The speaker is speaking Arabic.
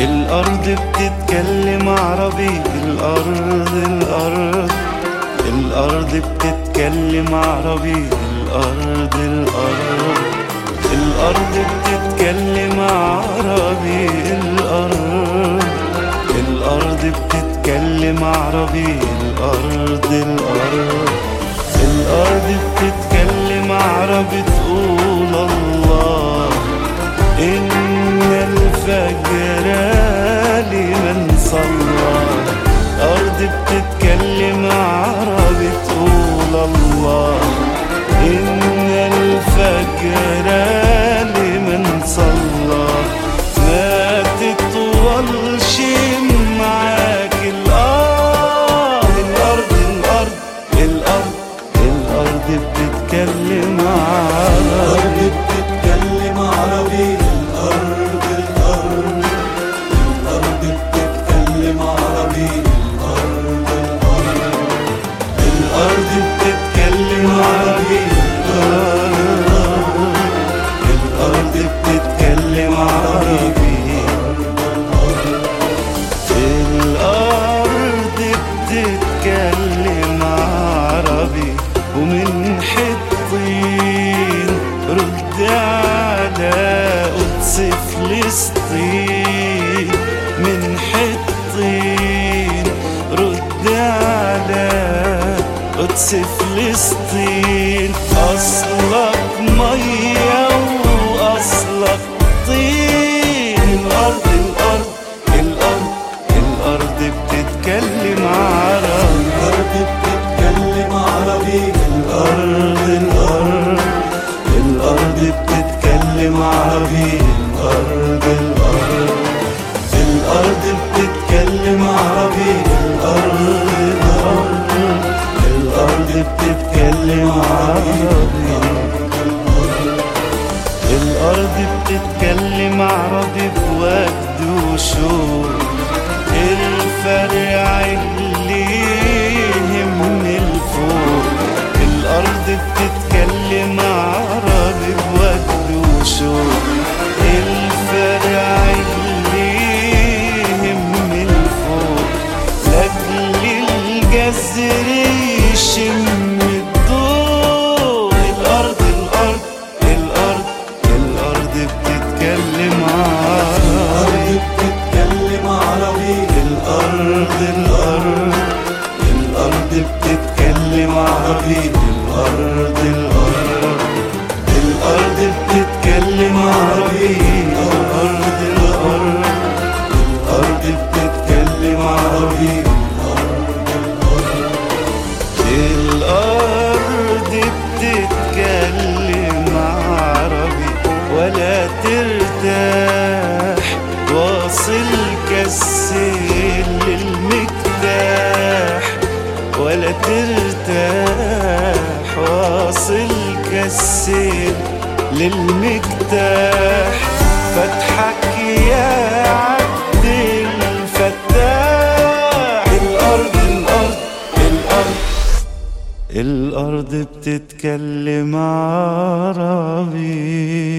الأرض بتتكلم عربي. الأرض بتتكلم عربي. الأرض بتتكلم عربي. الأرض بتتكلم عربي. الأرض بتتكلم عربي. تقول الله إن الفجر لمن صلى. الأرض بتتكلم عربي. تقول الله إن الفجر لمن صلى. ما تطولش معاك الأرض بتتكلم عربي. الأرض بتتكلم عربي. الأرض بتتكلم عربي. الأرض بتتكلم عربي. الأرض بتتكلم عربي. ومن حطين رد على قدس فلسطين. من حطين رد على قدس فلسطين. أصلك مية وأصلك طين. الأرض بتتكلم عربي. الأرض بتتكلم عربي. الأرض بتتكلم عربي. الأرض بتتكلم عربي. الأرض بتتكلم عربي. الأرض بتتكلم عربي بوجد وشوق. الفرع اللي يهمني الفوق. الأرض بتتكلم عربي بوجد وشوق. الفرع اللي يهمني الفوق. لأجل الجزر يشم الضوء. الأرض بتتكلم عربي. الأرض بتتكلم عربي. الأرض بتتكلم عربي. الأرض بتتكلم عربي. الأرض بتتكلم عربي. ولا ترتاح واصل كالسيل للمكتاح. ولا ترتاح واصل كالسيل للمكتاح. فتحك يا عبد الفتاح. الأرض بتتكلم عربي.